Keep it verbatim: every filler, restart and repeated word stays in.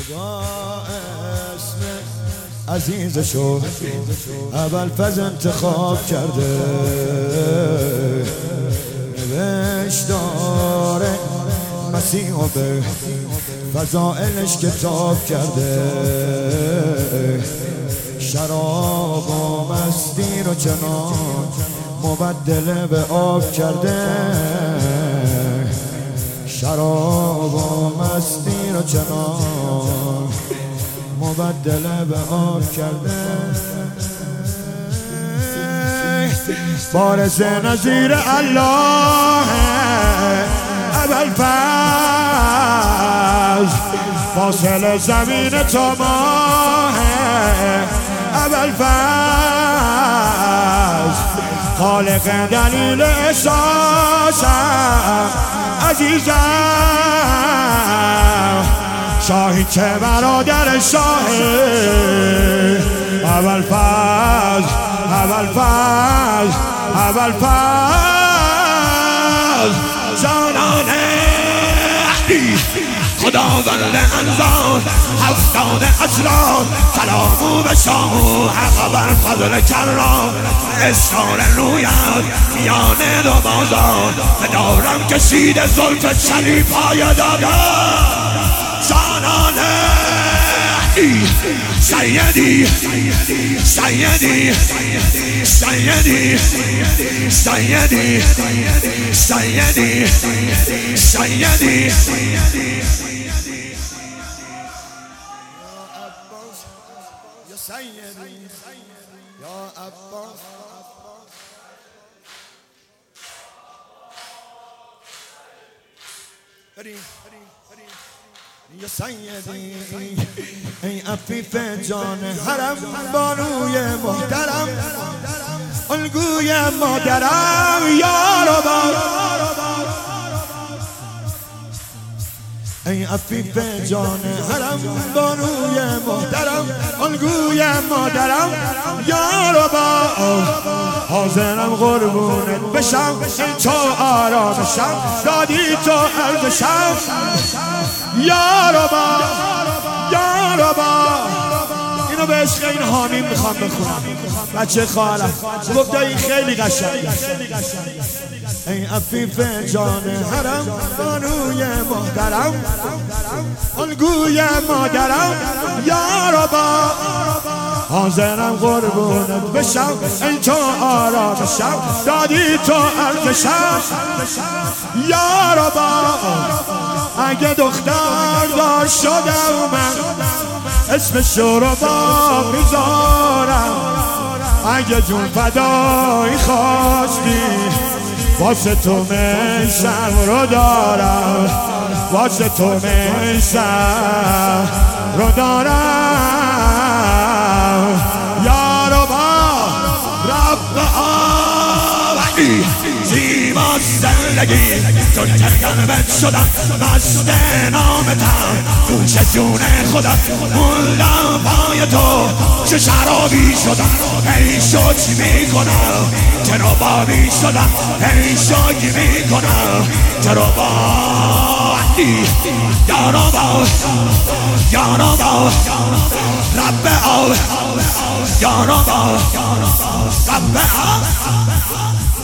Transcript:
خدا اسم عزیزشو ابوالفضل انتخاب کرده، نوشتار مسیح و به فضائلش کتاب کرده، شراب و مستی رو چنان مبدل به آب کرده، شراب و مستی رو چنان مبدل به آب کرده. بارز نظیر الله ابوالفضل، فاصل زمین تا ماه ابوالفضل، خالق دلیل احساسم عزیزم، شاهی که برادر شاه ابوالفضل ابوالفضل ابوالفضل، جانانه خداوند انزان هفتاد اسرار، سلامو به شاه حق بر فضل کرام، اسرار رویت میان دو بازار، دارم کشید زلف چلی پای دادم، جانانه سیدی سیدی سیدی سیدی سیدی سیدی یا سیدی یا عباس، یا سیدی ای عفیف جان حرم، بانوی محترم، الگوی مادرم، یا ربا ای عفیف جان حرم، بانوی محترم، الگوی مادرم، یا ربا حاضرم قربونت بشم، تو آرامشم دادی تو ارزشم، یا ربا یا ربا. اینو به عشق این حامیم میخوام بخونم، بچه خواهرم گفت این خیلی قشنگ. ای عفیف جان حرم، بانوی محترم، الگوی مادرم، یا ربا حاضرم قربونت بشم، ای تو آرامشم دادی تو ارزشم، یا ربا اگه دختر دار شدم من اسمشو رو با میذارم، اگه جون فدایی خواستی واسه تو میشم رو دارم، واسه تو میشم رو دارم، یا ربا رب آبی زیبا زندگی تو ترگربت شدم، مست نامتم گوش جون خودم، موندم پای تو چه شرابی شدم، ای شوک میکنم چرا بابی شدم، ای شوک میکنم چرا بابی، یا ربا یا ربا رب آب، یا ربا رب آب.